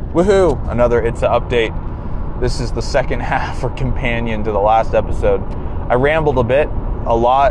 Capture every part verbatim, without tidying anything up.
Woohoo! Another It's a Update. This is the second half or companion to the last episode. I rambled a bit, a lot.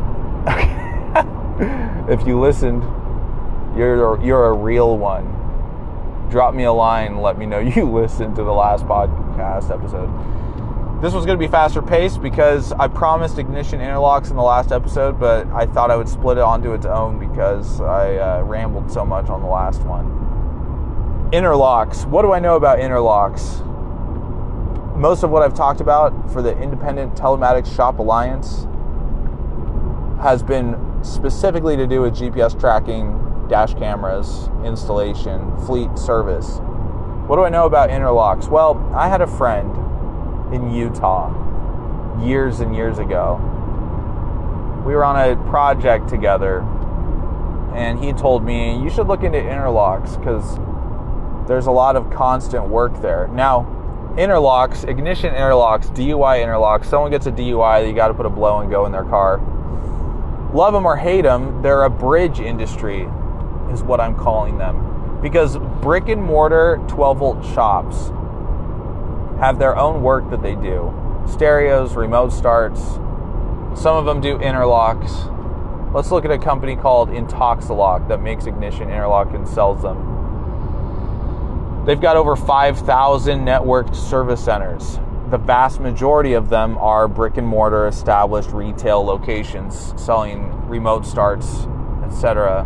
If you listened, you're you're a real one. Drop me a line, let me know you listened to the last podcast episode. This was going to be faster paced because I promised ignition interlocks in the last episode, but I thought I would split it onto its own because I uh, rambled so much on the last one. Interlocks. What do I know about interlocks? Most of what I've talked about for the Independent Telematics Shop Alliance has been specifically to do with G P S tracking, dash cameras, installation, fleet service. What do I know about interlocks? Well, I had a friend in Utah years and years ago. We were on a project together, and he told me, you should look into interlocks because there's a lot of constant work there. Now, interlocks, ignition interlocks, D U I interlocks, someone gets a D U I, you got to put a blow and go in their car. Love them or hate them, they're a bridge industry, is what I'm calling them. Because brick and mortar twelve volt shops have their own work that they do. Stereos, remote starts. Some of them do interlocks. Let's look at a company called Intoxilock that makes ignition interlock and sells them. They've got over five thousand networked service centers. The vast majority of them are brick and mortar established retail locations selling remote starts, et cetera.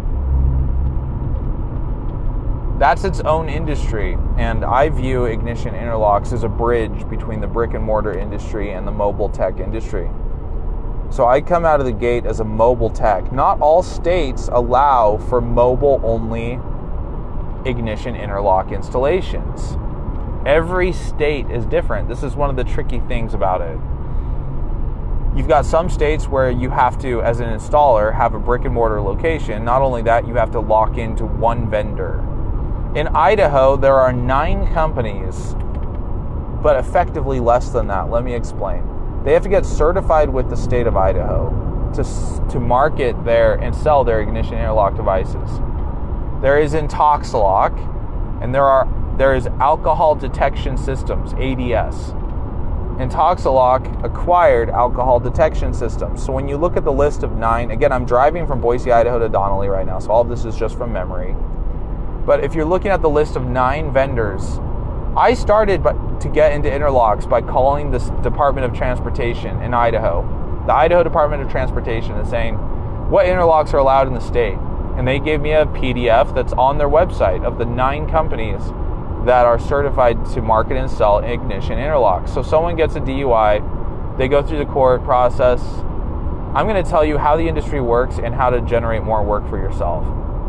That's its own industry, and I view ignition interlocks as a bridge between the brick and mortar industry and the mobile tech industry. So I come out of the gate as a mobile tech. Not all states allow for mobile only ignition interlock installations. Every state is different. This is one of the tricky things about it. You've got some states where you have to, as an installer, have a brick and mortar location. Not only that, you have to lock into one vendor. In Idaho, there are nine companies, but effectively less than that. Let me explain. They have to get certified with the state of Idaho to, to market their and sell their ignition interlock devices. There is Intoxilock, and there are there is Alcohol Detection Systems, A D S. Intoxilock acquired Alcohol Detection Systems. So when you look at the list of nine, again, I'm driving from Boise, Idaho to Donnelly right now, so all of this is just from memory. But if you're looking at the list of nine vendors, I started by, to get into interlocks by calling the Department of Transportation in Idaho, the Idaho Department of Transportation, and saying, what interlocks are allowed in the state? And they gave me a P D F that's on their website of the nine companies that are certified to market and sell ignition interlocks. So someone gets a D U I, they go through the court process. I'm going to tell you how the industry works and how to generate more work for yourself.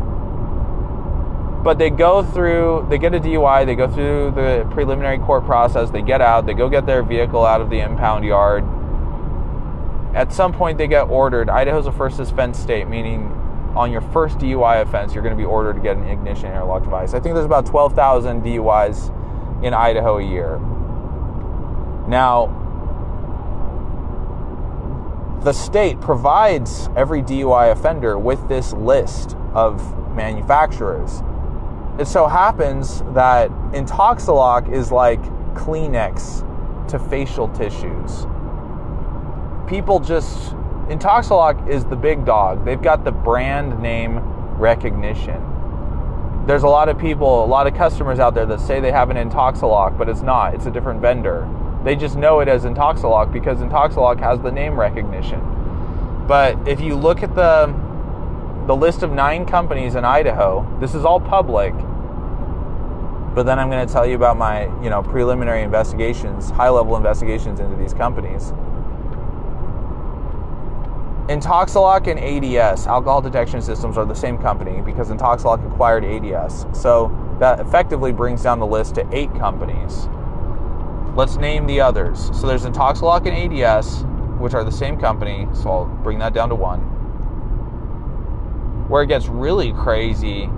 But they go through, they get a D U I, they go through the preliminary court process, they get out, they go get their vehicle out of the impound yard. At some point they get ordered. Idaho's a first offense state, meaning on your first D U I offense, you're going to be ordered to get an ignition interlock device. I think there's about twelve thousand D U Is in Idaho a year. Now, the state provides every D U I offender with this list of manufacturers. It so happens that Intoxilock is like Kleenex to facial tissues. People just... Intoxilock is the big dog. They've got the brand name recognition. There's a lot of people, a lot of customers out there that say they have an Intoxilock, but it's not. It's a different vendor. They just know it as Intoxilock because Intoxilock has the name recognition. But if you look at the the list of nine companies in Idaho, this is all public. But then I'm going to tell you about my, you know, preliminary investigations, high-level investigations into these companies. Intoxilock and A D S, Alcohol Detection Systems, are the same company because Intoxilock acquired A D S. So that effectively brings down the list to eight companies. Let's name the others. So there's Intoxilock and A D S, which are the same company, so I'll bring that down to one. Where it gets really crazy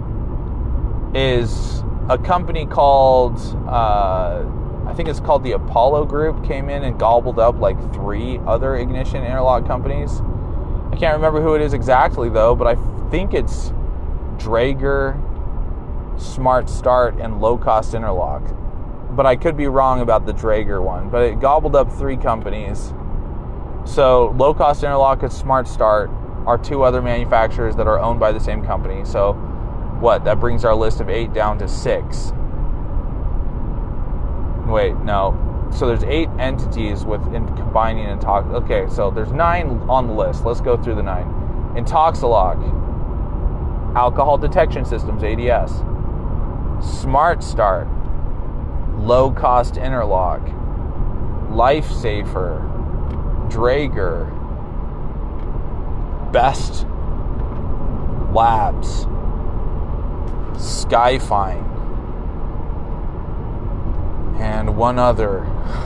is a company called, uh, I think it's called the Apollo Group, came in and gobbled up like three other ignition interlock companies. I can't remember who it is exactly though, but I think it's Draeger Smart Start, and Low Cost Interlock. But I could be wrong about the Draeger one. But it gobbled up three companies. So Low Cost Interlock and Smart Start are two other manufacturers that are owned by the same company. So what? That brings our list of eight down to six. Wait, no. So there's eight entities with in combining and talk. Okay, so there's nine on the list. Let's go through the nine. Intoxilock, Alcohol Detection Systems, A D S, Smart Start, Low Cost Interlock, Lifesaver, Draeger, Best Labs, Skyfine, and one other.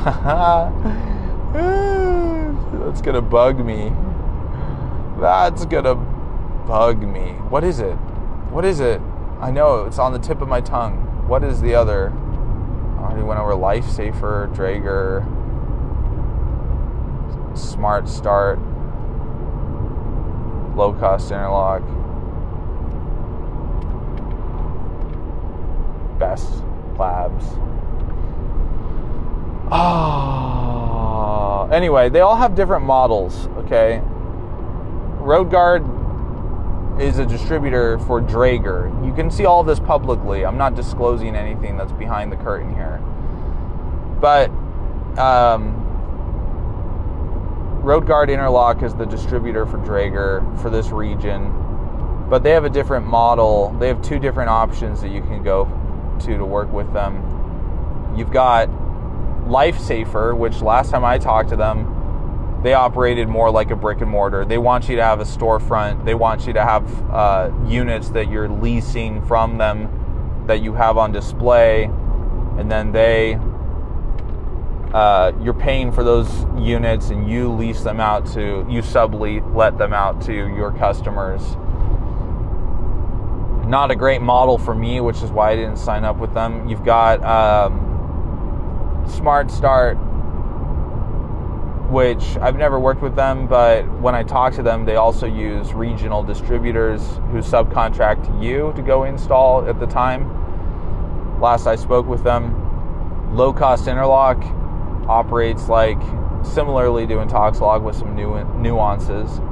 That's gonna bug me. That's gonna bug me. What is it? What is it? I know, it's on the tip of my tongue. What is the other? I already went over Lifesaver, Draeger, Smart Start, Low Cost Interlock, Best Labs. Ah. Oh. Anyway, they all have different models, okay? RoadGuard is a distributor for Draeger. You can see all of this publicly. I'm not disclosing anything that's behind the curtain here. But um, RoadGuard Interlock is the distributor for Draeger for this region. But they have a different model. They have two different options that you can go to to work with them. You've got Lifesaver, which last time I talked to them, they operated more like a brick and mortar. They want you to have a storefront. They want you to have uh, units that you're leasing from them that you have on display, and then they, uh, you're paying for those units, and you lease them out to, you sublet let them out to your customers. Not a great model for me, which is why I didn't sign up with them. You've got um, Smart Start, which I've never worked with them, but when I talk to them, they also use regional distributors who subcontract to you to go install at the time. Last I spoke with them. Low Cost Interlock operates like similarly to Intoxilock with some new nuances.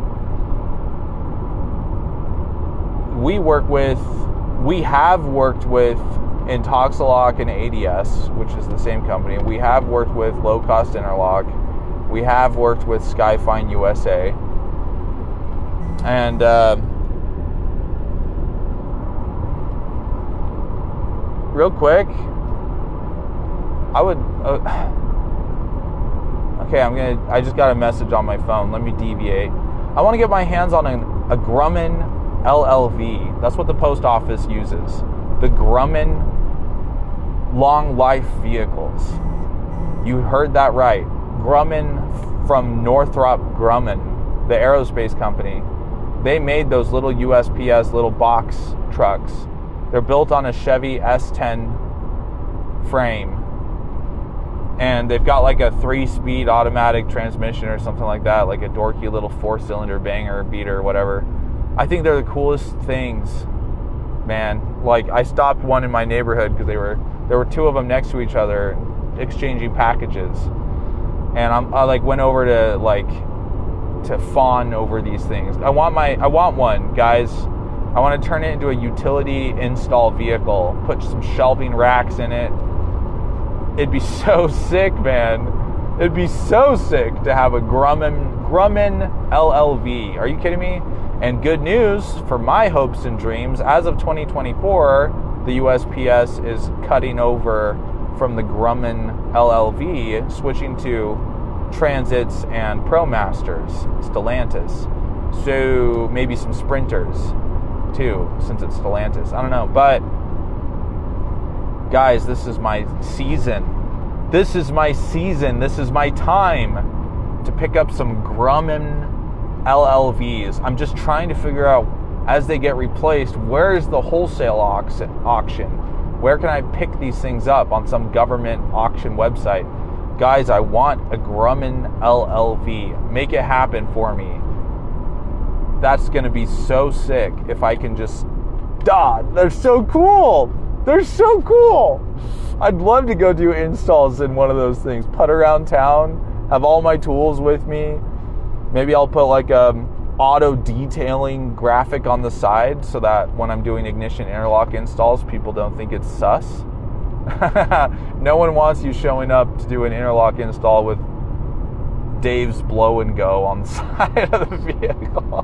We work with, we have worked with Intoxilock and A D S, which is the same company. We have worked with Low Cost Interlock. We have worked with Skyfine U S A. And uh, real quick, I would uh, okay, I'm gonna I just got a message on my phone. Let me deviate. I want to get my hands on an, a Grumman L L V. That's what the post office uses. The Grumman long life vehicles. You heard that right. Grumman from Northrop Grumman, the aerospace company. They made those little U S P S little box trucks. They're built on a Chevy S ten frame. And they've got like a three-speed automatic transmission or something like that, like a dorky little four-cylinder banger, beater, whatever. I think they're the coolest things, man. Like, I stopped one in my neighborhood because they were there were two of them next to each other exchanging packages. And I'm, I like went over to like to fawn over these things. I want my I want one, guys. I want to turn it into a utility install vehicle. Put some shelving racks in it. It'd be so sick, man. It'd be so sick to have a Grumman Grumman L L V. Are you kidding me? And good news for my hopes and dreams, as of twenty twenty-four, the U S P S is cutting over from the Grumman L L V, switching to Transits and ProMasters, Stellantis. So maybe some Sprinters too, since it's Stellantis. I don't know, but guys, this is my season. This is my season. This is my time to pick up some Grumman L L Vs. I'm just trying to figure out, as they get replaced, where is the wholesale auction? Where can I pick these things up on some government auction website? Guys, I want a Grumman L L V. Make it happen for me. That's going to be so sick if I can just... Duh, they're so cool. They're so cool. I'd love to go do installs in one of those things. Putt around town, have all my tools with me. Maybe I'll put like a auto detailing graphic on the side so that when I'm doing ignition interlock installs, people don't think it's sus. No one wants you showing up to do an interlock install with Dave's blow and go on the side of the vehicle.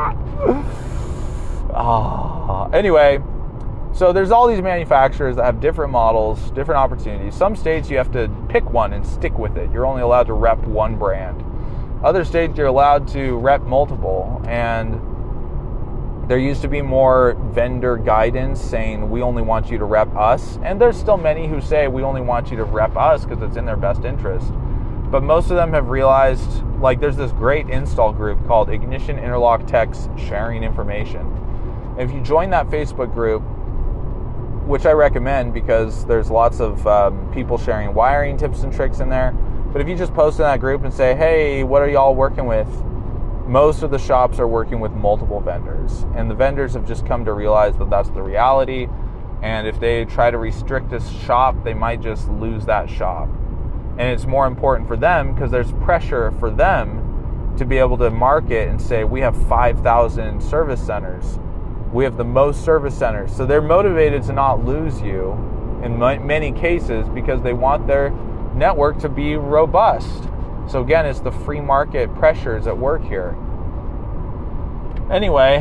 Oh. Anyway, so there's all these manufacturers that have different models, different opportunities. Some states you have to pick one and stick with it. You're only allowed to rep one brand. Other states you're allowed to rep multiple, and there used to be more vendor guidance saying we only want you to rep us, and there's still many who say we only want you to rep us because it's in their best interest. But most of them have realized, like there's this great install group called Ignition Interlock Techs Sharing Information. If you join that Facebook group, which I recommend because there's lots of um, people sharing wiring tips and tricks in there, but if you just post in that group and say, hey, what are y'all working with? Most of the shops are working with multiple vendors, and the vendors have just come to realize that that's the reality, and if they try to restrict this shop, they might just lose that shop. And it's more important for them because there's pressure for them to be able to market and say, we have five thousand service centers. We have the most service centers. So they're motivated to not lose you in many cases because they want their network to be robust. So again, it's the free market pressures at work here. Anyway,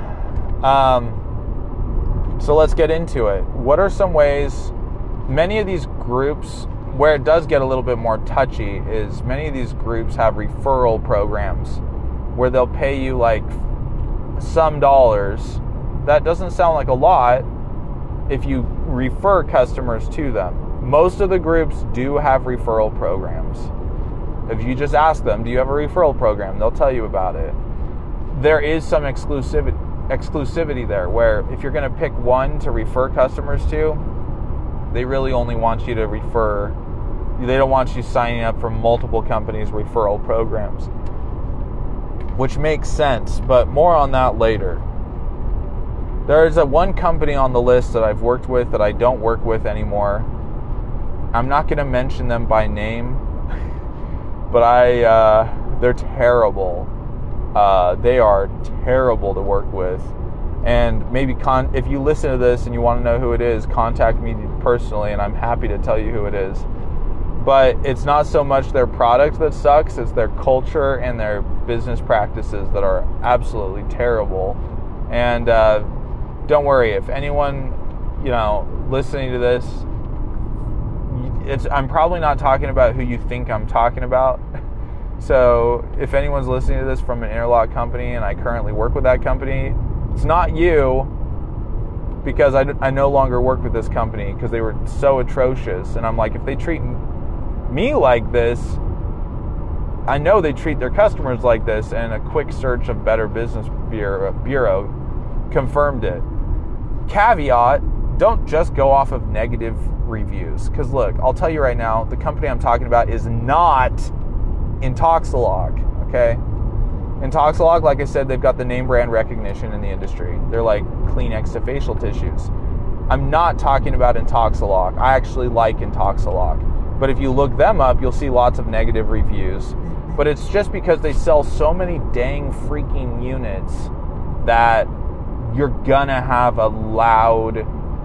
um, so let's get into it. What are some ways, many of these groups, where it does get a little bit more touchy is many of these groups have referral programs where they'll pay you like some dollars. That doesn't sound like a lot if you refer customers to them. Most of the groups do have referral programs. If you just ask them, do you have a referral program? They'll tell you about it. There is some exclusivity exclusivity there where if you're going to pick one to refer customers to, they really only want you to refer. They don't want you signing up for multiple companies' referral programs, which makes sense, but more on that later. There's a one company on the list that I've worked with that I don't work with anymore. I'm not going to mention them by name, but I uh, they're terrible. Uh, they are terrible to work with. And maybe con- if you listen to this and you want to know who it is, contact me personally, and I'm happy to tell you who it is. But it's not so much their product that sucks, it's their culture and their business practices that are absolutely terrible. And uh, don't worry, if anyone, you know, listening to this, it's I'm probably not talking about who you think I'm talking about. So if anyone's listening to this from an interlock company and I currently work with that company, it's not you, because I, I no longer work with this company because they were so atrocious. And I'm like, if they treat me like this, I know they treat their customers like this, and a quick search of Better Business Bureau, Bureau confirmed it. Caveat, don't just go off of negative reviews. Because look, I'll tell you right now, the company I'm talking about is not Intoxilog, okay? Intoxilog, like I said, they've got the name brand recognition in the industry. They're like Kleenex to facial tissues. I'm not talking about Intoxilog. I actually like Intoxilog. But if you look them up, you'll see lots of negative reviews. But it's just because they sell so many dang freaking units that you're gonna have a loud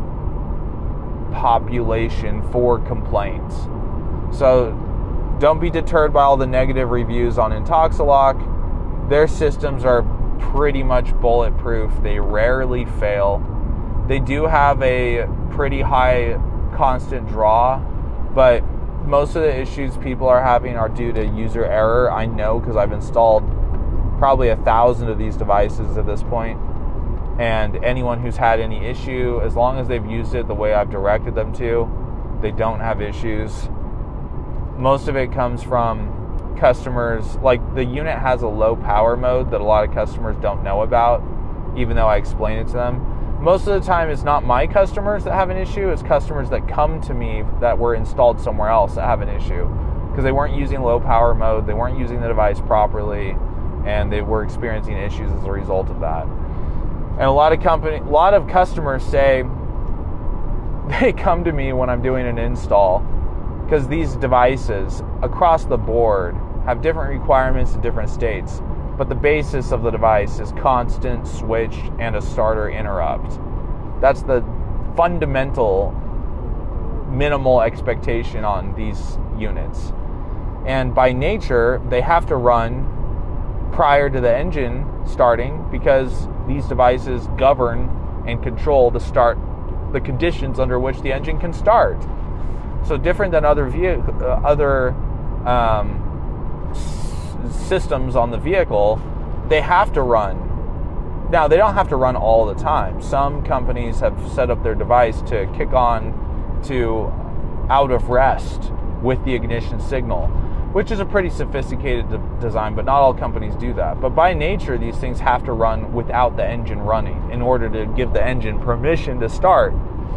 population for complaints. So don't be deterred by all the negative reviews on Intoxilog. Their systems are pretty much bulletproof. They rarely fail. They do have a pretty high constant draw, but most of the issues people are having are due to user error. I know because I've installed probably a thousand of these devices at this point. And anyone who's had any issue, as long as they've used it the way I've directed them to, they don't have issues. Most of it comes from customers, like the unit has a low power mode that a lot of customers don't know about, even though I explain it to them. Most of the time it's not my customers that have an issue, it's customers that come to me that were installed somewhere else that have an issue. Because they weren't using low power mode, they weren't using the device properly, and they were experiencing issues as a result of that. And a lot of company, a lot of customers say, they come to me when I'm doing an install, because these devices across the board have different requirements in different states, but the basis of the device is constant switch and a starter interrupt. That's the fundamental minimal expectation on these units. And by nature, they have to run prior to the engine starting, because these devices govern and control the start, the conditions under which the engine can start. So different than other vehicle, uh, other um, s- systems on the vehicle, they have to run. Now, they don't have to run all the time. Some companies have set up their device to kick on to out of rest with the ignition signal, which is a pretty sophisticated de- design, but not all companies do that. But by nature, these things have to run without the engine running in order to give the engine permission to start.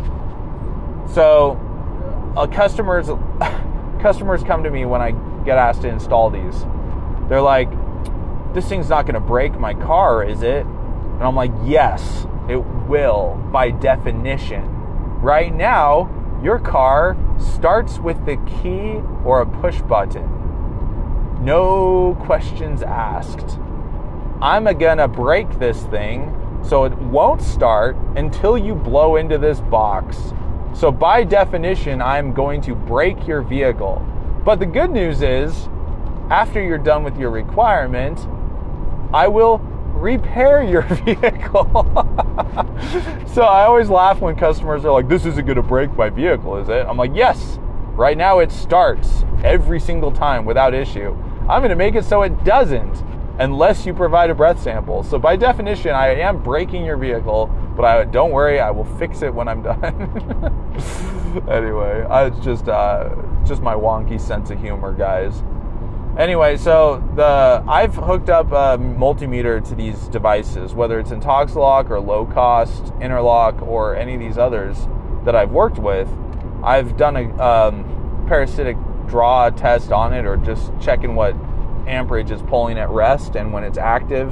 So uh, customers customers come to me when I get asked to install these. They're like, this thing's not going to break my car, is it? And I'm like, yes, it will, by definition. Right now, your car starts with the key or a push button. No questions asked. I'm gonna break this thing so it won't start until you blow into this box. So by definition, I'm going to break your vehicle. But the good news is, after you're done with your requirement, I will repair your vehicle. So I always laugh when customers are like, this isn't going to break my vehicle, is it? I'm like, yes, right now it starts every single time without issue. I'm going to make it so it doesn't, unless you provide a breath sample. So by definition, I am breaking your vehicle, but I, don't worry, I will fix it when I'm done. Anyway, I, it's just uh, just my wonky sense of humor, guys. Anyway, so the I've hooked up a multimeter to these devices, whether it's Intoxilock or Low Cost, Interlock, or any of these others that I've worked with. I've done a um, parasitic draw test on it, or just checking what amperage is pulling at rest and when it's active.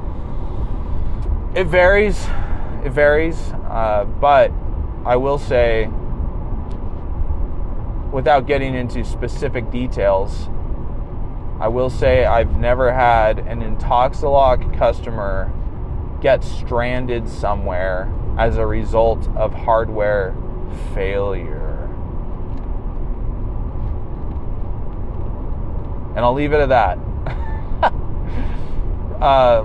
It varies. It varies. Uh, but I will say, without getting into specific details, I will say I've never had an Intoxilock customer get stranded somewhere as a result of hardware failure. And I'll leave it at that. uh,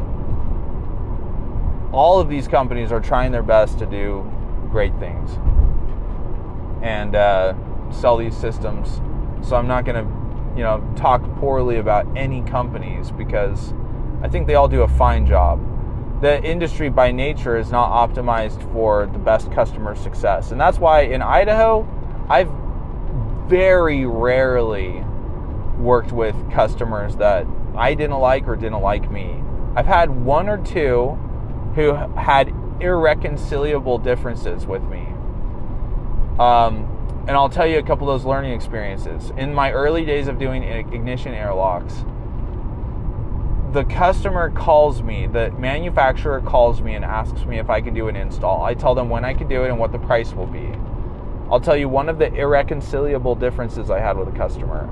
all of these companies are trying their best to do great things and uh, sell these systems. So I'm not going to you know, talk poorly about any companies, because I think they all do a fine job. The industry by nature is not optimized for the best customer success. And that's why in Idaho, I've very rarely worked with customers that I didn't like or didn't like me. I've had one or two who had irreconcilable differences with me. Um, And I'll tell you a couple of those learning experiences. In my early days of doing ignition airlocks, the customer calls me, the manufacturer calls me and asks me if I can do an install. I tell them when I can do it and what the price will be. I'll tell you one of the irreconcilable differences I had with a customer.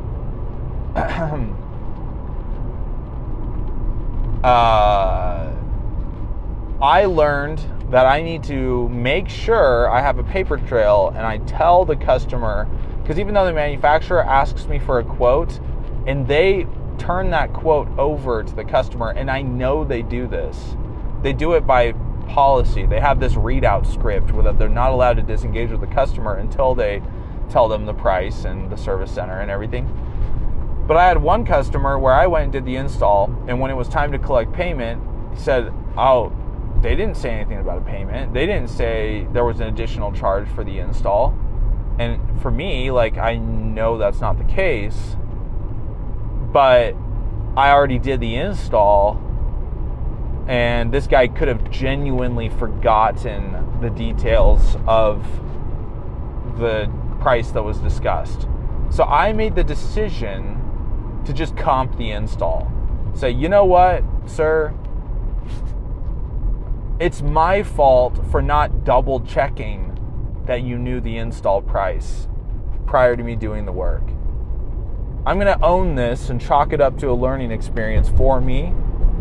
uh, I learned that I need to make sure I have a paper trail, and I tell the customer, because even though the manufacturer asks me for a quote and they turn that quote over to the customer, and I know they do this, they do it by policy. They have this readout script where they're not allowed to disengage with the customer until they tell them the price and the service center and everything. But I had one customer where I went and did the install, and when it was time to collect payment, he said, oh, they didn't say anything about a payment. They didn't say there was an additional charge for the install. And for me, like, I know that's not the case, but I already did the install, and this guy could have genuinely forgotten the details of the price that was discussed. So I made the decision to just comp the install. Say, you know what, sir? It's my fault for not double checking that you knew the install price prior to me doing the work. I'm going to own this and chalk it up to a learning experience for me.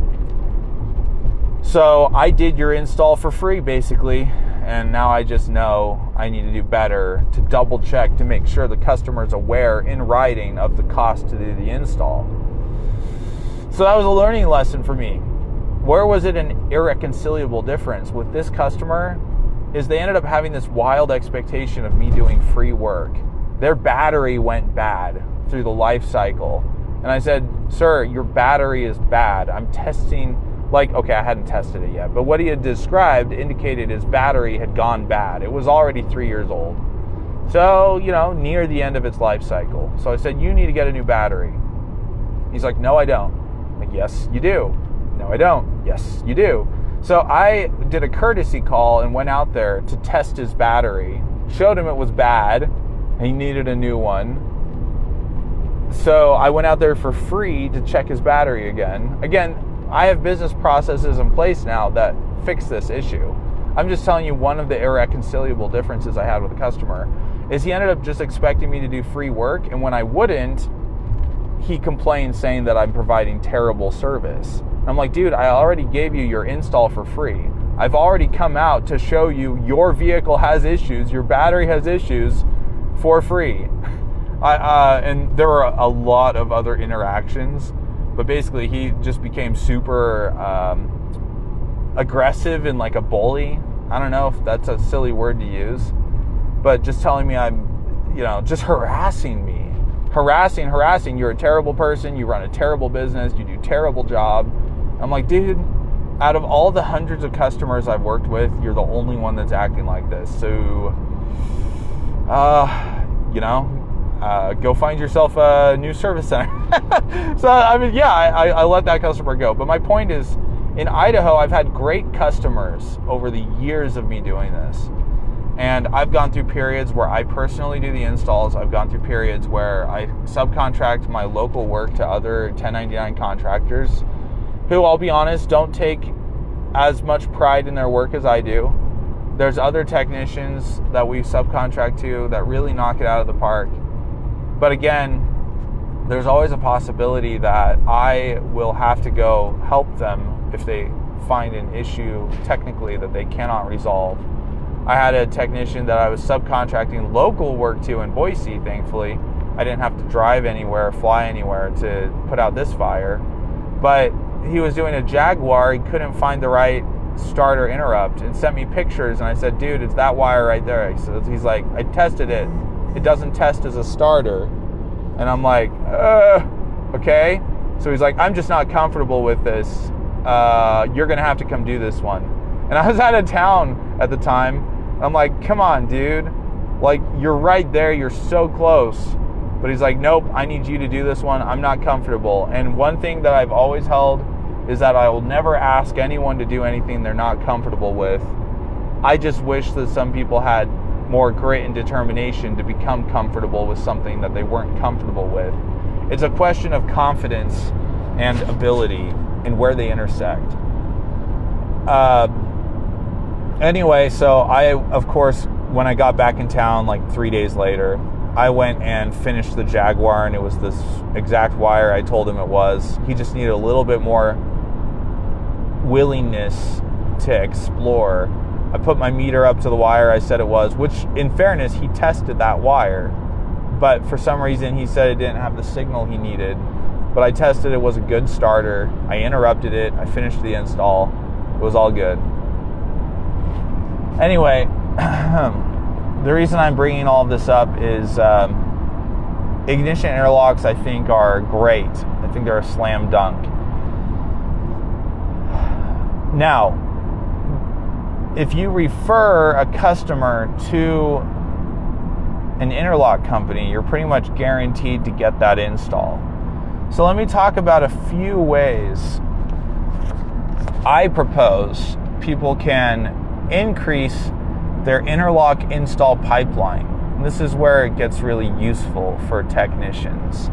So I did your install for free, basically, and now I just know I need to do better to double check to make sure the customer is aware in writing of the cost to do the install. So that was a learning lesson for me. Where was it an irreconcilable difference with this customer is they ended up having this wild expectation of me doing free work. Their battery went bad through the life cycle. And I said, sir, your battery is bad. I'm testing, like, okay, I hadn't tested it yet, but what he had described indicated his battery had gone bad. It was already three years old. So, you know, near the end of its life cycle. So I said, you need to get a new battery. He's like, no, I don't. I'm like, yes, you do. No, I don't. Yes, you do. So I did a courtesy call and went out there to test his battery, showed him it was bad, and he needed a new one. So I went out there for free to check his battery again. Again, I have business processes in place now that fix this issue. I'm just telling you one of the irreconcilable differences I had with a customer is he ended up just expecting me to do free work, and when I wouldn't, he complained saying that I'm providing terrible service. I'm like, dude, I already gave you your install for free. I've already come out to show you your vehicle has issues, your battery has issues for free. I, uh, and there were a lot of other interactions, but basically he just became super um, aggressive and like a bully. I don't know if that's a silly word to use, but just telling me I'm, you know, just harassing me. Harassing, harassing, you're a terrible person, you run a terrible business, you do a terrible job. I'm like, dude, out of all the hundreds of customers I've worked with, you're the only one that's acting like this. So, uh, you know, uh, go find yourself a new service center. So, I mean, yeah, I, I let that customer go. But my point is, in Idaho, I've had great customers over the years of me doing this. And I've gone through periods where I personally do the installs. I've gone through periods where I subcontract my local work to other ten ninety-nine contractors who, I'll be honest, don't take as much pride in their work as I do. There's other technicians that we subcontract to that really knock it out of the park. But again, there's always a possibility that I will have to go help them if they find an issue technically that they cannot resolve. I had a technician that I was subcontracting local work to in Boise, thankfully. I didn't have to drive anywhere, fly anywhere to put out this fire. But he was doing a Jaguar, he couldn't find the right starter interrupt and sent me pictures, and I said, dude, it's that wire right there. So he's like, I tested it. It doesn't test as a starter. And I'm like, uh, okay. So he's like, I'm just not comfortable with this. Uh, you're going to have to come do this one. And I was out of town at the time. I'm like, come on, dude. Like, you're right there. You're so close. But he's like, nope, I need you to do this one. I'm not comfortable. And one thing that I've always held is that I will never ask anyone to do anything they're not comfortable with. I just wish that some people had more grit and determination to become comfortable with something that they weren't comfortable with. It's a question of confidence and ability and where they intersect. Uh, Anyway, so I, of course, when I got back in town like three days later, I went and finished the Jaguar, and it was this exact wire I told him it was. He just needed a little bit more willingness to explore. I put my meter up to the wire I said it was, which, in fairness, he tested that wire. But for some reason, he said it didn't have the signal he needed. But I tested it was a good starter. I interrupted it. I finished the install. It was all good. Anyway, the reason I'm bringing all of this up is um, ignition interlocks, I think, are great. I think they're a slam dunk. Now, if you refer a customer to an interlock company, you're pretty much guaranteed to get that install. So let me talk about a few ways I propose people can increase their interlock install pipeline. And this is where it gets really useful for technicians.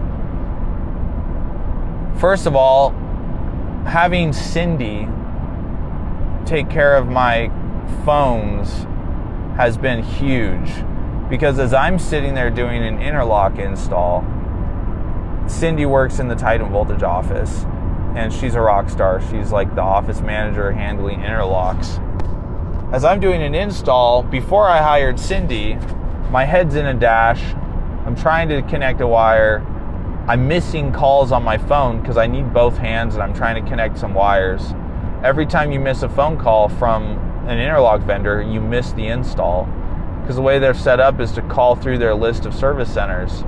First of all, having Cindy take care of my phones has been huge, because as I'm sitting there doing an interlock install, Cindy works in the Titan Voltage office, and she's a rock star. She's like the office manager handling interlocks. As I'm doing an install, before I hired Cindy, my head's in a dash. I'm trying to connect a wire. I'm missing calls on my phone because I need both hands, and I'm trying to connect some wires. Every time you miss a phone call from an interlock vendor, you miss the install, because the way they're set up is to call through their list of service centers.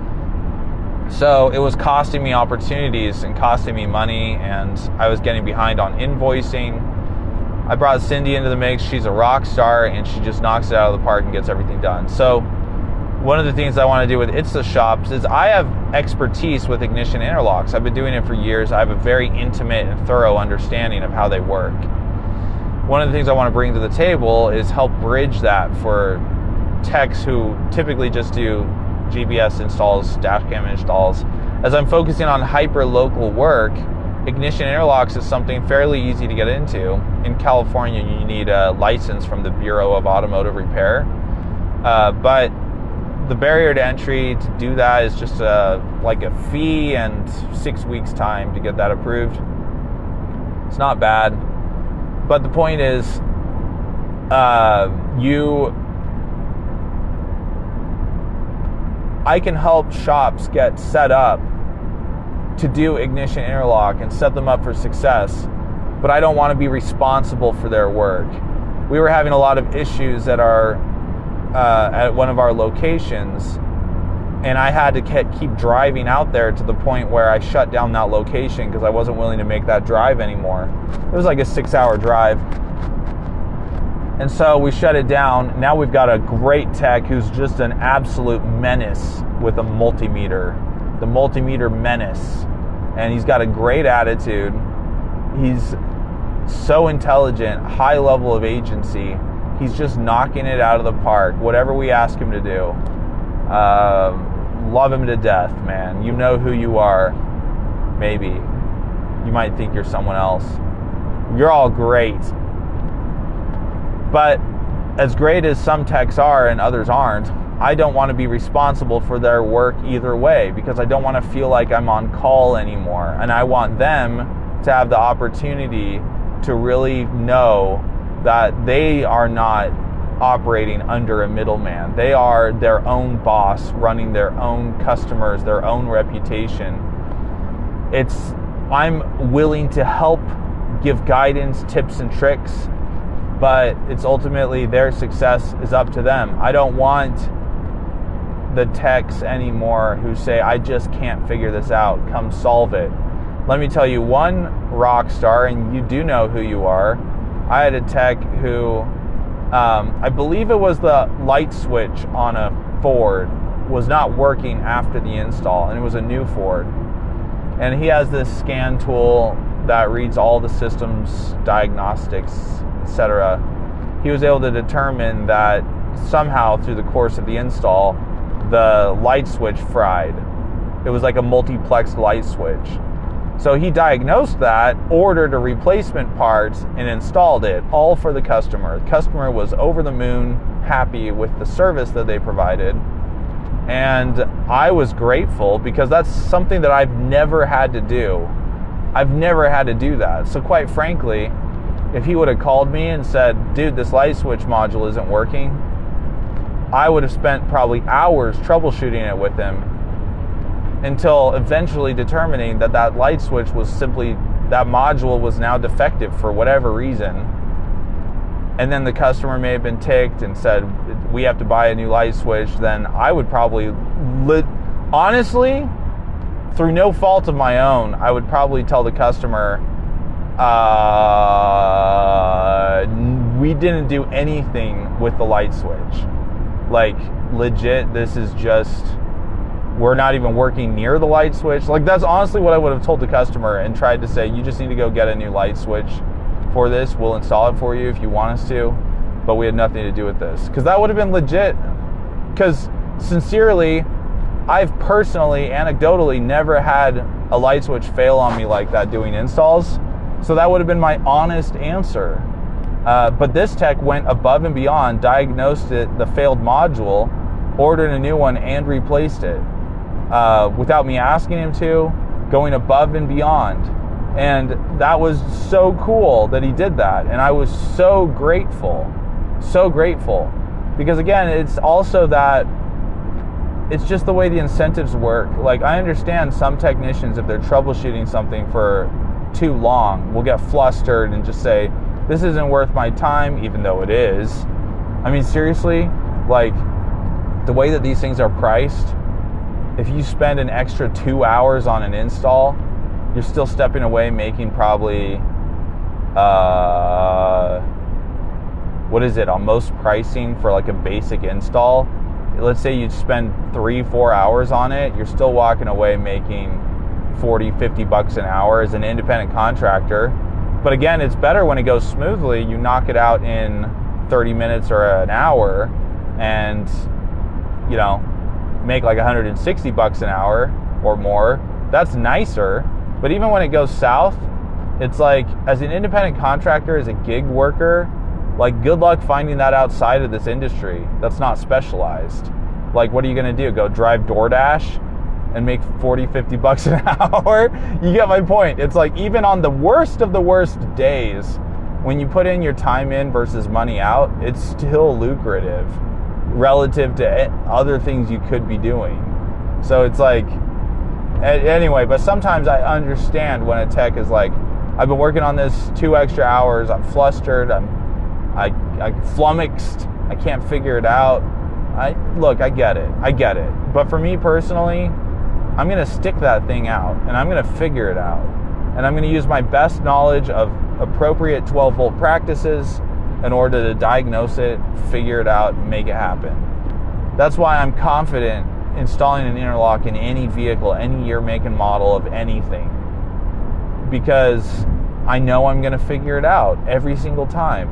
So it was costing me opportunities and costing me money, and I was getting behind on invoicing. I brought Cindy into the mix. She's a rock star, and she just knocks it out of the park and gets everything done. So one of the things I want to do with It's the Shops is I have expertise with ignition interlocks. I've been doing it for years. I have a very intimate and thorough understanding of how they work. One of the things I want to bring to the table is help bridge that for techs who typically just do G B S installs, dash cam installs. As I'm focusing on hyper-local work, ignition interlocks is something fairly easy to get into. In California, you need a license from the Bureau of Automotive Repair. Uh, but the barrier to entry to do that is just a, like a fee and six weeks time to get that approved. It's not bad. But the point is, uh, you, I can help shops get set up to do ignition interlock and set them up for success, but I don't want to be responsible for their work. We were having a lot of issues at our, uh, at one of our locations, and I had to keep driving out there to the point where I shut down that location because I wasn't willing to make that drive anymore. It was like a six-hour drive. And so we shut it down. Now we've got a great tech who's just an absolute menace with a multimeter. The multimeter menace. And he's got a great attitude. He's so intelligent, high level of agency. He's just knocking it out of the park, whatever we ask him to do. Um, love him to death, man. You know who you are. Maybe. You might think you're someone else. You're all great. But as great as some techs are and others aren't, I don't want to be responsible for their work either way, because I don't want to feel like I'm on call anymore. And I want them to have the opportunity to really know that they are not operating under a middleman. They are their own boss, running their own customers, their own reputation. It's, I'm willing to help give guidance, tips, and tricks, but it's ultimately their success is up to them. I don't want the techs anymore who say, I just can't figure this out, come solve it. Let me tell you one rock star, and you do know who you are. I had a tech who, um, I believe it was the light switch on a Ford was not working after the install, and it was a new Ford. And he has this scan tool that reads all the systems, diagnostics, et cetera. He was able to determine that somehow through the course of the install, the light switch fried. It was like a multiplexed light switch. So he diagnosed that, ordered a replacement part, and installed it, all for the customer. The customer was over the moon, happy with the service that they provided. And I was grateful because that's something that I've never had to do. I've never had to do that. So quite frankly, if he would have called me and said, dude, this light switch module isn't working, I would have spent probably hours troubleshooting it with him until eventually determining that that light switch was simply, that module was now defective for whatever reason. And then the customer may have been ticked and said, we have to buy a new light switch. Then I would probably, lit, honestly, through no fault of my own, I would probably tell the customer, uh, we didn't do anything with the light switch. Like, legit, this is just, we're not even working near the light switch. Like, that's honestly what I would have told the customer and tried to say, you just need to go get a new light switch for this. We'll install it for you if you want us to, but we had nothing to do with this. Because that would have been legit. Because sincerely, I've personally, anecdotally, never had a light switch fail on me like that doing installs. So that would have been my honest answer. Uh, but this tech went above and beyond, diagnosed it, the failed module, ordered a new one, and replaced it uh, without me asking him to, going above and beyond. And that was so cool that he did that. And I was so grateful, so grateful. Because again, it's also that it's just the way the incentives work. Like, I understand some technicians, if they're troubleshooting something for too long, will get flustered and just say, this isn't worth my time, even though it is. I mean, seriously, like, the way that these things are priced, if you spend an extra two hours on an install, you're still stepping away making probably, uh, what is it, on most pricing for like a basic install, let's say you spend three, four hours on it, you're still walking away making forty, fifty bucks an hour as an independent contractor. But again, it's better when it goes smoothly. You knock it out in thirty minutes or an hour and, you know, make like one hundred sixty bucks an hour or more. That's nicer. But even when it goes south, it's like, as an independent contractor, as a gig worker, like, good luck finding that outside of this industry that's not specialized. Like, what are you going to do? Go drive DoorDash and make forty, fifty bucks an hour? You get my point. It's like, even on the worst of the worst days, when you put in your time in versus money out, it's still lucrative relative to other things you could be doing. So it's like, anyway, but sometimes I understand when a tech is like, I've been working on this two extra hours, I'm flustered, I'm I, I flummoxed, I can't figure it out. I look, I get it, I get it. But for me personally, I'm gonna stick that thing out and I'm gonna figure it out. And I'm gonna use my best knowledge of appropriate twelve volt practices in order to diagnose it, figure it out, and make it happen. That's why I'm confident installing an interlock in any vehicle, any year, make, and model of anything. Because I know I'm gonna figure it out every single time.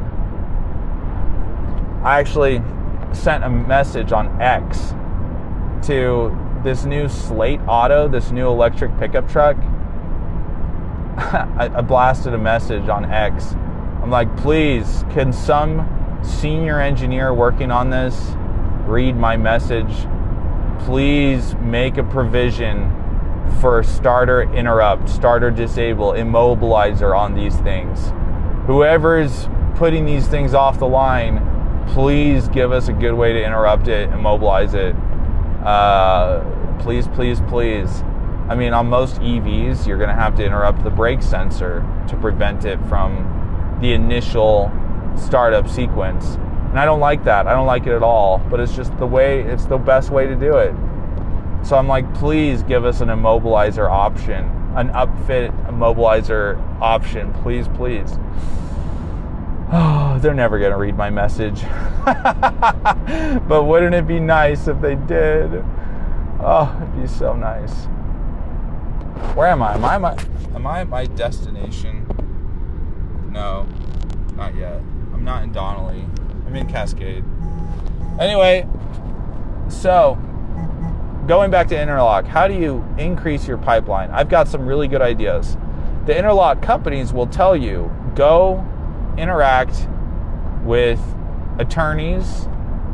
I actually sent a message on X to this new Slate Auto, this new electric pickup truck. I, I blasted a message on X. I'm like, please, can some senior engineer working on this read my message? Please make a provision for starter interrupt, starter disable, immobilizer on these things. Whoever's putting these things off the line, please give us a good way to interrupt it, immobilize it. Uh, please, please, please. I mean, on most E Vs, you're going to have to interrupt the brake sensor to prevent it from the initial startup sequence. And I don't like that. I don't like it at all. But it's just the way, it's the best way to do it. So I'm like, please give us an immobilizer option, an upfit immobilizer option. Please, please. Oh, they're never going to read my message. But wouldn't it be nice if they did? Oh, it'd be so nice. Where am I? Am I, am I, am I at my destination? No, not yet. I'm not in Donnelly. I'm in Cascade. Anyway, so going back to interlock, how do you increase your pipeline? I've got some really good ideas. The interlock companies will tell you, go interact with attorneys,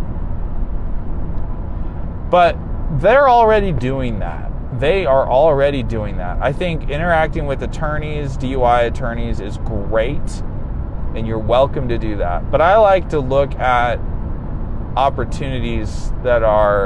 but they're already doing that. They are already doing that. I think interacting with attorneys, D U I attorneys, is great, and you're welcome to do that. But I like to look at opportunities that are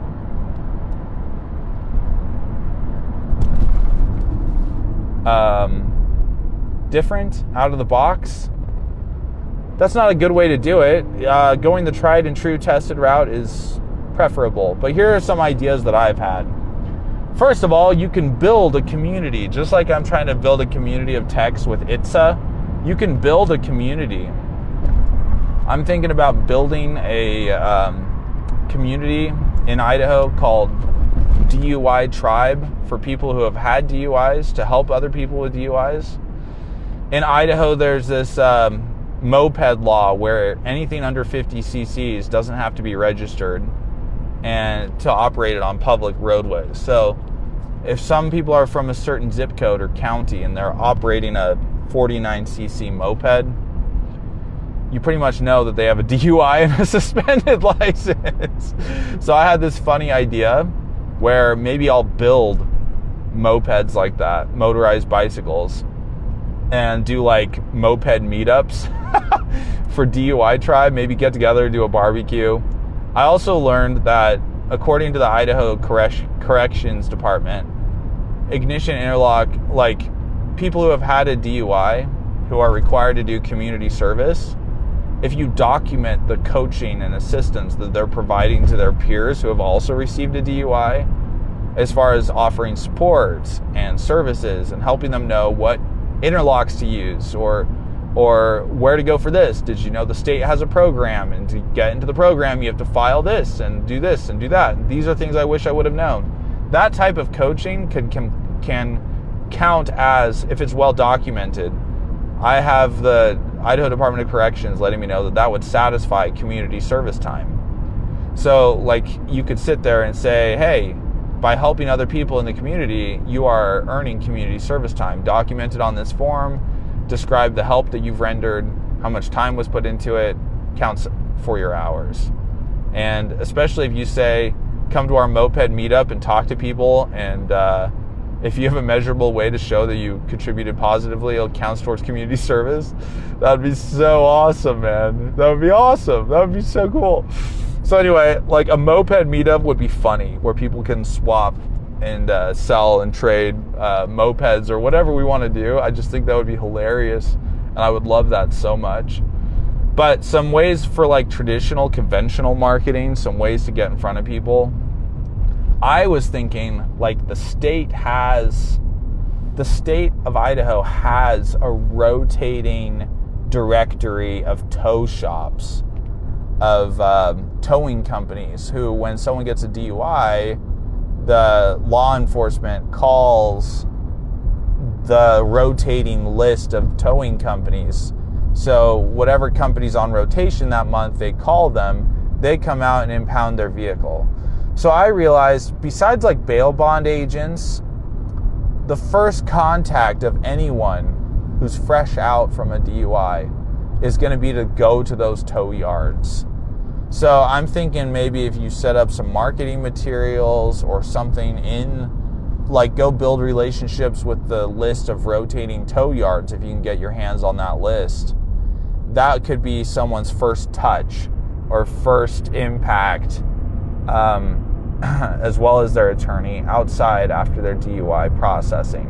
um, different, out of the box. That's not a good way to do it. Uh, going the tried and true tested route is preferable. But here are some ideas that I've had. First of all, you can build a community. Just like I'm trying to build a community of techs with I T S A, you can build a community. I'm thinking about building a um, community in Idaho called D U I Tribe for people who have had D U Is, to help other people with D U Is. In Idaho, there's this um, moped law where anything under fifty c c's doesn't have to be registered and to operate it on public roadways. So if some people are from a certain zip code or county and they're operating a forty-nine c c moped, you pretty much know that they have a D U I and a suspended license. So I had this funny idea where maybe I'll build mopeds like that, motorized bicycles, and do like moped meetups for D U I tribe, maybe get together and do a barbecue. I also learned that according to the Idaho Correct- Corrections Department, ignition interlock, like people who have had a D U I who are required to do community service, if you document the coaching and assistance that they're providing to their peers who have also received a D U I, as far as offering support and services and helping them know what interlocks to use or or where to go for this. Did you know the state has a program, and to get into the program you have to file this and do this and do that. These are things I wish I would have known. That type of coaching can can, can count as, if it's well documented. I have the Idaho Department of Corrections letting me know that that would satisfy community service time. So like you could sit there and say, hey, by helping other people in the community, you are earning community service time. Document it on this form, describe the help that you've rendered, how much time was put into it, counts for your hours. And especially if you say, come to our moped meetup and talk to people, and uh, if you have a measurable way to show that you contributed positively, it counts towards community service. That would be so awesome, man. That would be awesome. That would be so cool. So anyway, like a moped meetup would be funny, where people can swap and uh, sell and trade uh, mopeds or whatever we want to do. I just think that would be hilarious, and I would love that so much. But some ways for like traditional, conventional marketing, some ways to get in front of people. I was thinking like the state has, the state of Idaho has a rotating directory of tow shops, of um, towing companies who, when someone gets a D U I, the law enforcement calls the rotating list of towing companies. So whatever company's on rotation that month, they call them, they come out and impound their vehicle. So I realized, besides like bail bond agents, the first contact of anyone who's fresh out from a D U I is going to be to go to those tow yards. So I'm thinking maybe if you set up some marketing materials or something in, like go build relationships with the list of rotating tow yards, if you can get your hands on that list, that could be someone's first touch or first impact, um, as well as their attorney outside after their D U I processing.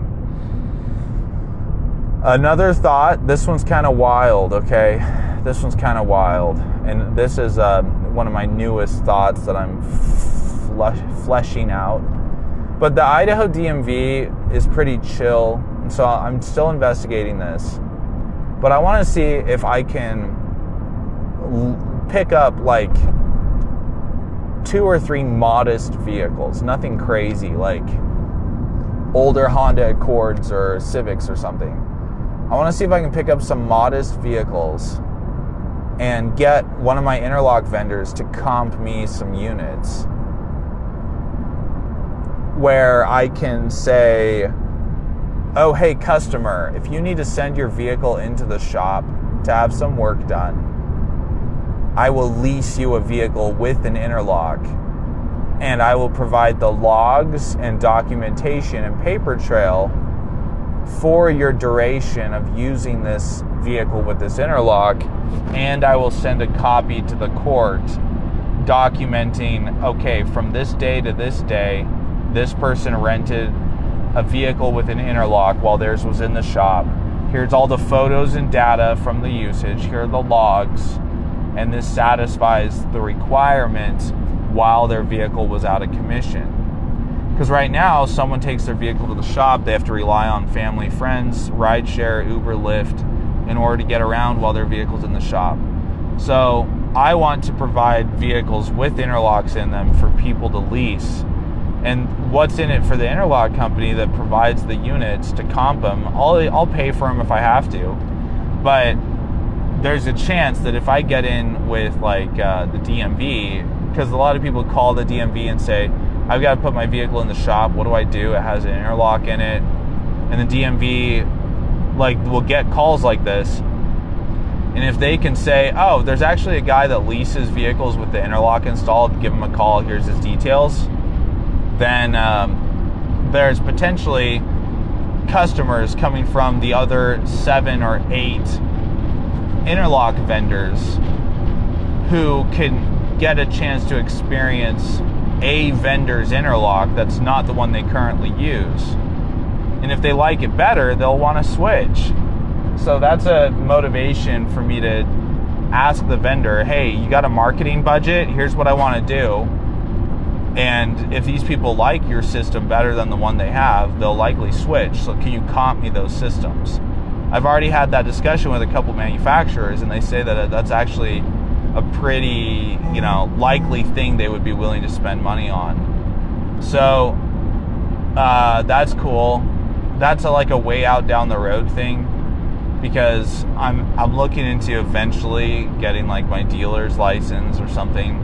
Another thought, this one's kind of wild, okay? This one's kind of wild. And this is uh, one of my newest thoughts that I'm flesh- fleshing out. But the Idaho D M V is pretty chill, and so I'm still investigating this. But I want to see if I can l- pick up like two or three modest vehicles, nothing crazy, like older Honda Accords or Civics or something. I want to see if I can pick up some modest vehicles and get one of my interlock vendors to comp me some units, where I can say, oh, hey, customer, if you need to send your vehicle into the shop to have some work done, I will lease you a vehicle with an interlock, and I will provide the logs and documentation and paper trail for your duration of using this vehicle with this interlock, and I will send a copy to the court documenting, okay, from this day to this day, this person rented a vehicle with an interlock while theirs was in the shop. Here's all the photos and data from the usage. Here are the logs, and this satisfies the requirement while their vehicle was out of commission. Because right now, someone takes their vehicle to the shop, they have to rely on family, friends, rideshare, Uber, Lyft, in order to get around while their vehicle's in the shop. So I want to provide vehicles with interlocks in them for people to lease. And what's in it for the interlock company that provides the units to comp them? I'll, I'll pay for them if I have to. But there's a chance that if I get in with like uh, the D M V, because a lot of people call the D M V and say, I've got to put my vehicle in the shop. What do I do? It has an interlock in it. And the D M V like will get calls like this. And if they can say, oh, there's actually a guy that leases vehicles with the interlock installed, give him a call, here's his details, then um, there's potentially customers coming from the other seven or eight interlock vendors who can get a chance to experience a vendor's interlock that's not the one they currently use. And if they like it better, they'll want to switch. So that's a motivation for me to ask the vendor, hey, you got a marketing budget? Here's what I want to do. And if these people like your system better than the one they have, they'll likely switch. So can you comp me those systems? I've already had that discussion with a couple manufacturers, and they say that that's actually a pretty, you know, likely thing they would be willing to spend money on. So uh, that's cool. That's a, like a way out down the road thing, because I'm I'm looking into eventually getting like my dealer's license or something.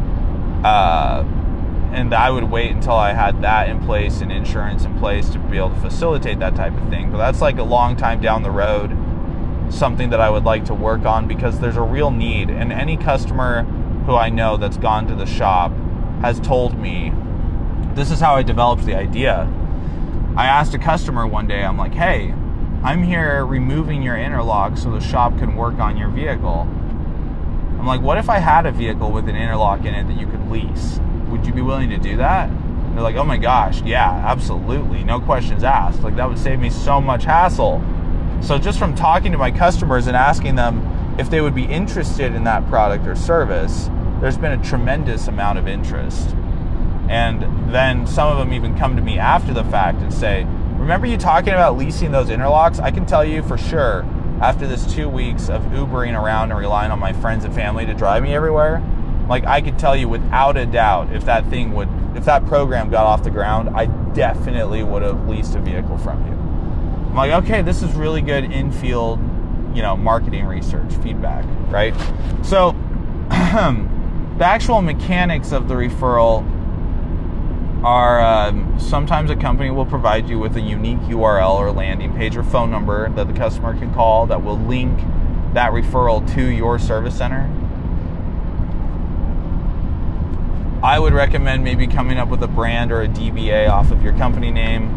Uh, and I would wait until I had that in place and insurance in place to be able to facilitate that type of thing. But that's like a long time down the road, something that I would like to work on, because there's a real need. And any customer who I know that's gone to the shop has told me, this is how I developed the idea. I asked a customer one day, I'm like, hey, I'm here removing your interlock so the shop can work on your vehicle. I'm like, what if I had a vehicle with an interlock in it that you could lease? Would you be willing to do that? They're like, oh my gosh, yeah, absolutely. No questions asked. Like, that would save me so much hassle. So just from talking to my customers and asking them if they would be interested in that product or service, there's been a tremendous amount of interest. And then some of them even come to me after the fact and say, remember you talking about leasing those interlocks? I can tell you for sure, after this two weeks of Ubering around and relying on my friends and family to drive me everywhere, like, I could tell you without a doubt, if that thing would, if that program got off the ground, I definitely would have leased a vehicle from you. I'm like, okay, this is really good in-field, you know, marketing research, feedback, right? So the actual mechanics of the referral are um, sometimes a company will provide you with a unique U R L or landing page or phone number that the customer can call that will link that referral to your service center. I would recommend maybe coming up with a brand or a D B A off of your company name.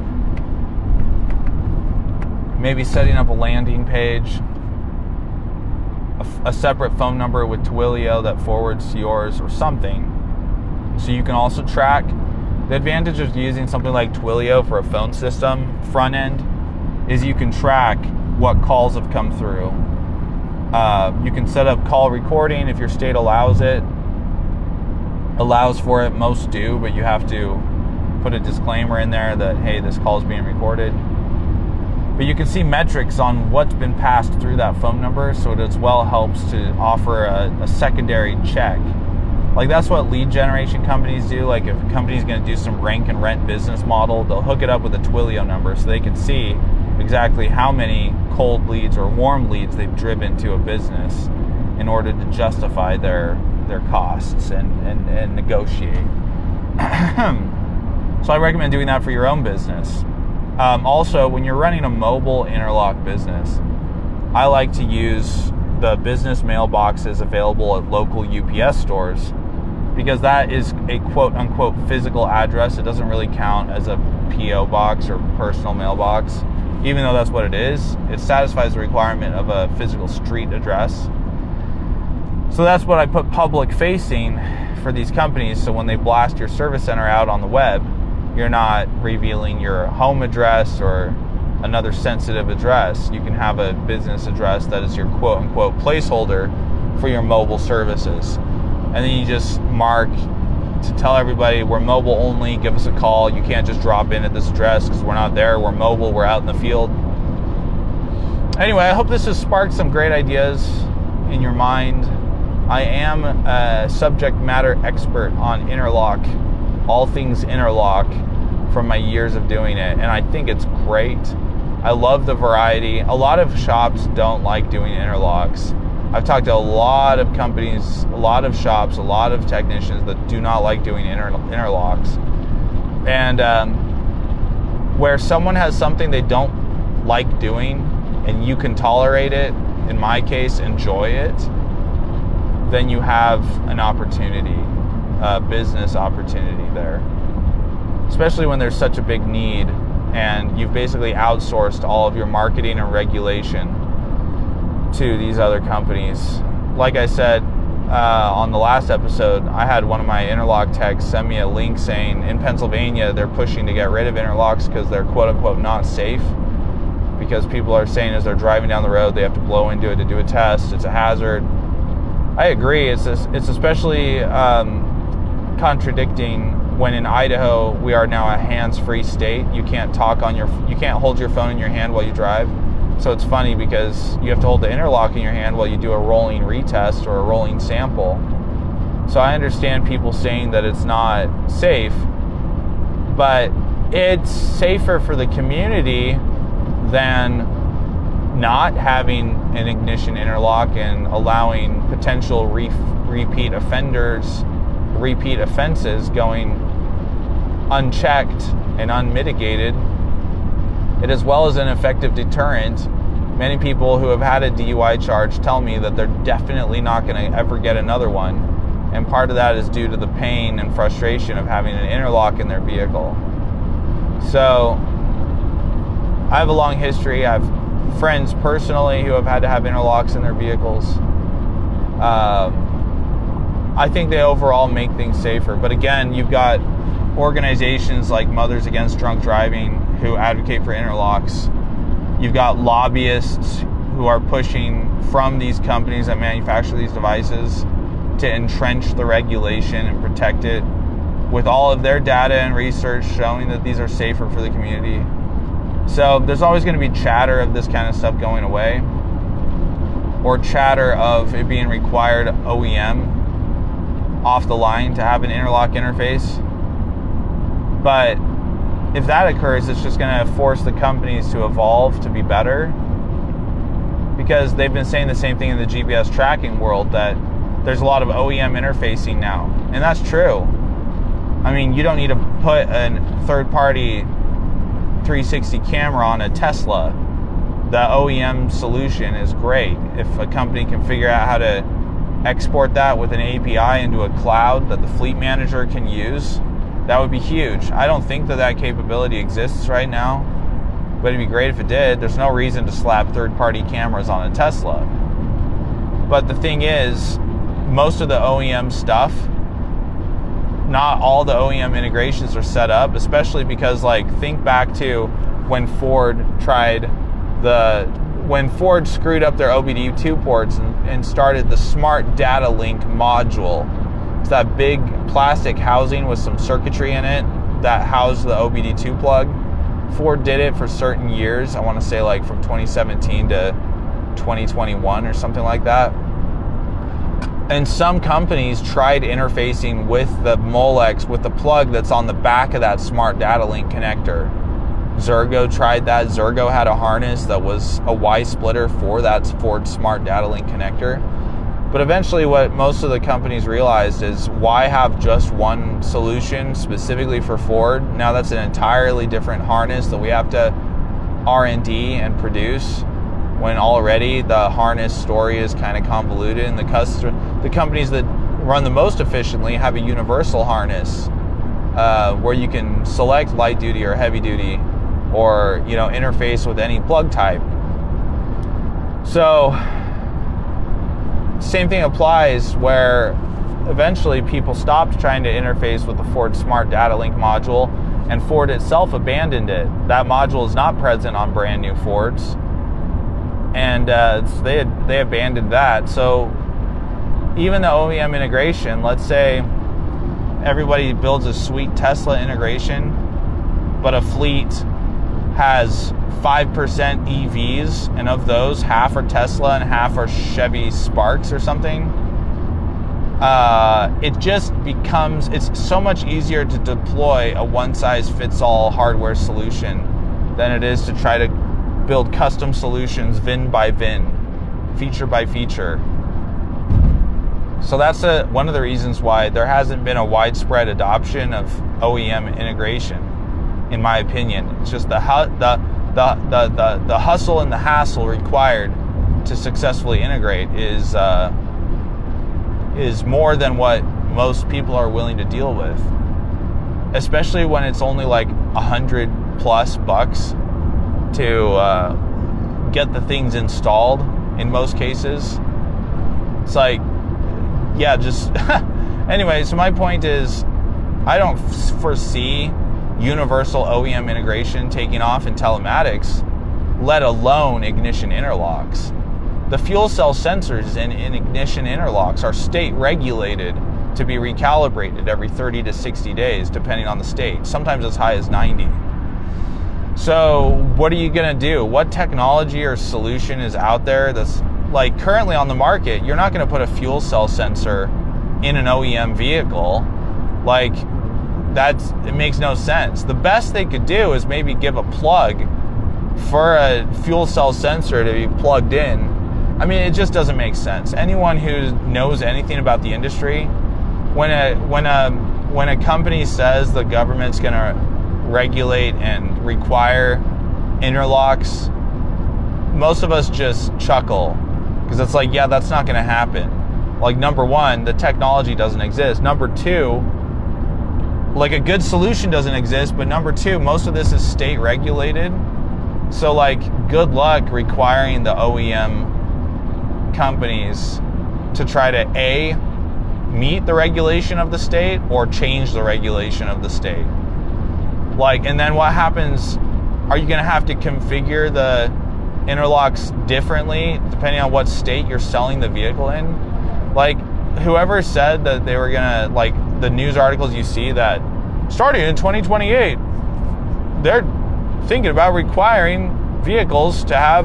Maybe setting up a landing page, a, a separate phone number with Twilio that forwards to yours or something, so you can also track. The advantage of using something like Twilio for a phone system front end is you can track what calls have come through. Uh, you can set up call recording if your state allows it, allows for it. Most do, but you have to put a disclaimer in there that, hey, this call is being recorded. But you can see metrics on what's been passed through that phone number, so it as well helps to offer a, a secondary check. Like, that's what lead generation companies do. Like, if a company's going to do some rank and rent business model, they'll hook it up with a Twilio number so they can see exactly how many cold leads or warm leads they've driven to a business in order to justify their their costs and, and, and negotiate. So I recommend doing that for your own business. Um, also, when you're running a mobile interlock business, I like to use the business mailboxes available at local U P S stores, because that is a quote-unquote physical address. It doesn't really count as a P O box or personal mailbox, even though that's what it is. It satisfies the requirement of a physical street address. So that's what I put public-facing for these companies, so when they blast your service center out on the web, you're not revealing your home address or another sensitive address. You can have a business address that is your quote-unquote placeholder for your mobile services. And then you just mark to tell everybody, we're mobile only, give us a call. You can't just drop in at this address because we're not there. We're mobile, we're out in the field. Anyway, I hope this has sparked some great ideas in your mind. I am a subject matter expert on interlock, all things interlock, from my years of doing it, and I think it's great. I love the variety. A lot of shops don't like doing interlocks. I've talked to a lot of companies, a lot of shops, a lot of technicians that do not like doing inter- interlocks. And um, where someone has something they don't like doing and you can tolerate it, in my case, enjoy it, then you have an opportunity, a business opportunity there. Especially when there's such a big need and you've basically outsourced all of your marketing and regulation to these other companies. Like I said uh, on the last episode, I had one of my interlock techs send me a link saying in Pennsylvania they're pushing to get rid of interlocks because they're quote-unquote not safe, because people are saying as they're driving down the road they have to blow into it to do a test. It's a hazard. I agree. It's it's especially um, contradicting when in Idaho we are now a hands-free state. You can't talk on your, you can't hold your phone in your hand while you drive. So it's funny because you have to hold the interlock in your hand while you do a rolling retest or a rolling sample. So I understand people saying that it's not safe, but it's safer for the community than not having an ignition interlock and allowing potential re- repeat offenders, repeat offenses going unchecked and unmitigated. It as well as an effective deterrent. Many people who have had a D U I charge tell me that they're definitely not going to ever get another one, and part of that is due to the pain and frustration of having an interlock in their vehicle. So I have a long history. I have friends personally who have had to have interlocks in their vehicles. Um, I think they overall make things safer. But again, you've got organizations like Mothers Against Drunk Driving who advocate for interlocks. You've got lobbyists who are pushing from these companies that manufacture these devices to entrench the regulation and protect it with all of their data and research showing that these are safer for the community. So there's always going to be chatter of this kind of stuff going away, or chatter of it being required O E M off the line to have an interlock interface. But if that occurs, it's just going to force the companies to evolve to be better, because they've been saying the same thing in the G P S tracking world, that there's a lot of O E M interfacing now. And that's true. I mean, you don't need to put a third-party three sixty camera on a Tesla. The O E M solution is great. If a company can figure out how to export that with an A P I into a cloud that the fleet manager can use, that would be huge. I don't think that that capability exists right now, but it'd be great if it did. There's no reason to slap third-party cameras on a Tesla. But the thing is, most of the O E M stuff, not all the O E M integrations are set up, especially because, like, think back to when Ford tried the, when Ford screwed up their O B D two ports and, and started the Smart Data Link module. It's that big plastic housing with some circuitry in it that housed the O B D two plug. Ford did it for certain years. I want to say like from twenty seventeen to twenty twenty-one or something like that. And some companies tried interfacing with the Molex, with the plug that's on the back of that Smart Data Link connector. Zergo tried that. Zergo had a harness that was a Y splitter for that Ford Smart Data Link connector. But eventually what most of the companies realized is, why have just one solution specifically for Ford? Now that's an entirely different harness that we have to R and D and produce, when already the harness story is kind of convoluted, and the customer, the companies that run the most efficiently have a universal harness uh, where you can select light duty or heavy duty, or, you know, interface with any plug type. So same thing applies, where eventually people stopped trying to interface with the Ford Smart Data Link module, and Ford itself abandoned it. That module is not present on brand new Fords, and uh, they had, they abandoned that. So even the O E M integration, let's say everybody builds a sweet Tesla integration, but a fleet has five percent E Vs, and of those, half are Tesla and half are Chevy Sparks or something. Uh, it just becomes, it's so much easier to deploy a one-size-fits-all hardware solution than it is to try to build custom solutions V I N by V I N, feature by feature. So that's a, one of the reasons why there hasn't been a widespread adoption of O E M integration, in my opinion. It's just the the the the the, the hustle and the hassle required to successfully integrate is uh, is more than what most people are willing to deal with, especially when it's only like a hundred plus bucks to uh, get the things installed. In most cases, it's like, yeah, just anyway. So my point is, I don't foresee universal O E M integration taking off in telematics, let alone ignition interlocks. The fuel cell sensors in, in ignition interlocks are state regulated to be recalibrated every thirty to sixty days, depending on the state, sometimes as high as ninety. So what are you going to do? What technology or solution is out there that's like currently on the market? You're not going to put a fuel cell sensor in an O E M vehicle. Like, that's, it makes no sense. The best they could do is maybe give a plug for a fuel cell sensor to be plugged in. I mean, it just doesn't make sense. Anyone who knows anything about the industry, when a when a when a company says the government's going to regulate and require interlocks, most of us just chuckle, because it's like, yeah, that's not going to happen. Like, number one, the technology doesn't exist. Number two, like, a good solution doesn't exist. But number two, most of this is state regulated. So, like, good luck requiring the O E M companies to try to A, meet the regulation of the state, or change the regulation of the state. Like, and then what happens? Are you going to have to configure the interlocks differently depending on what state you're selling the vehicle in? Like, whoever said that they were going to, like, the news articles you see that starting in twenty twenty-eight, they're thinking about requiring vehicles to have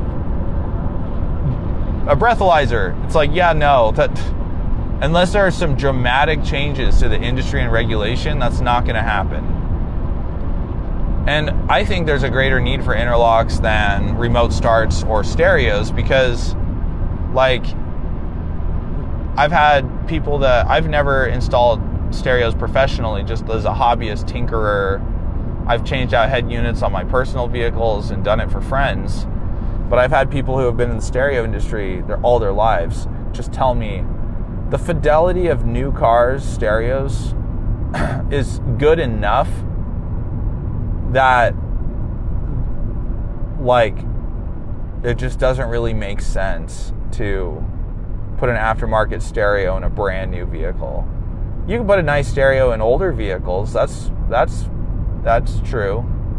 a breathalyzer. It's like, yeah, no, that unless there are some dramatic changes to the industry and regulation, that's not going to happen. And I think there's a greater need for interlocks than remote starts or stereos, because, like, I've had people that I've never installed stereos professionally, just as a hobbyist tinkerer. I've changed out head units on my personal vehicles and done it for friends. But I've had people who have been in the stereo industry their, all their lives just tell me the fidelity of new cars' stereos is good enough that, like, it just doesn't really make sense to put an aftermarket stereo in a brand new vehicle. You can put a nice stereo in older vehicles. That's that's that's true.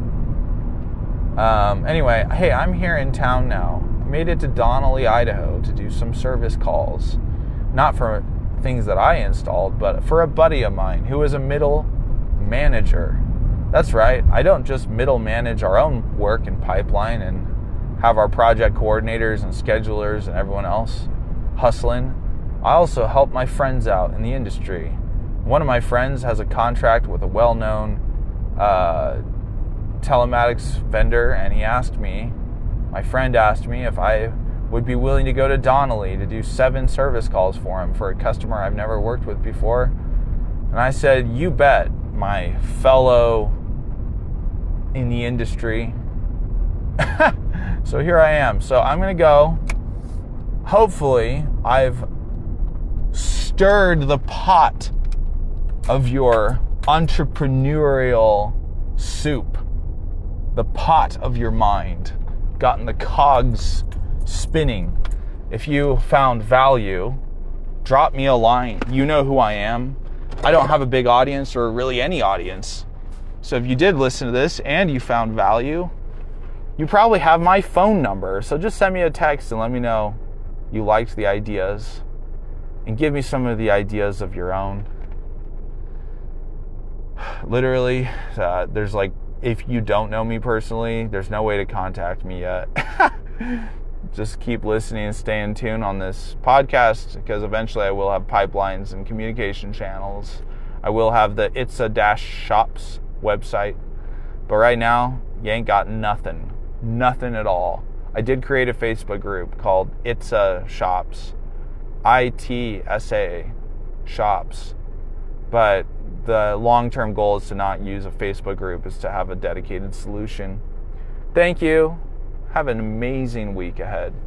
Um, anyway, hey, I'm here in town now. I made it to Donnelly, Idaho to do some service calls. Not for things that I installed, but for a buddy of mine who is a middle manager. That's right. I don't just middle manage our own work and pipeline and have our project coordinators and schedulers and everyone else hustling. I also help my friends out in the industry. One of my friends has a contract with a well-known uh, telematics vendor, and he asked me, my friend asked me if I would be willing to go to Donnelly to do seven service calls for him for a customer I've never worked with before. And I said, you bet, my fellow in the industry. So here I am. So I'm going to go. Hopefully, I've stirred the pot of your entrepreneurial soup, the pot of your mind, gotten the cogs spinning. If you found value, drop me a line. You know who I am. I don't have a big audience or really any audience. So if you did listen to this and you found value, you probably have my phone number. So just send me a text and let me know you liked the ideas, and give me some of the ideas of your own. Literally, uh, there's like, if you don't know me personally, there's no way to contact me yet. Just keep listening and stay in tune on this podcast, because eventually I will have pipelines and communication channels. I will have the Itza-Shops website. But right now, you ain't got nothing. Nothing at all. I did create a Facebook group called Itza-Shops. I T S A Shops. But the long-term goal is to not use a Facebook group, is to have a dedicated solution. Thank you. Have an amazing week ahead.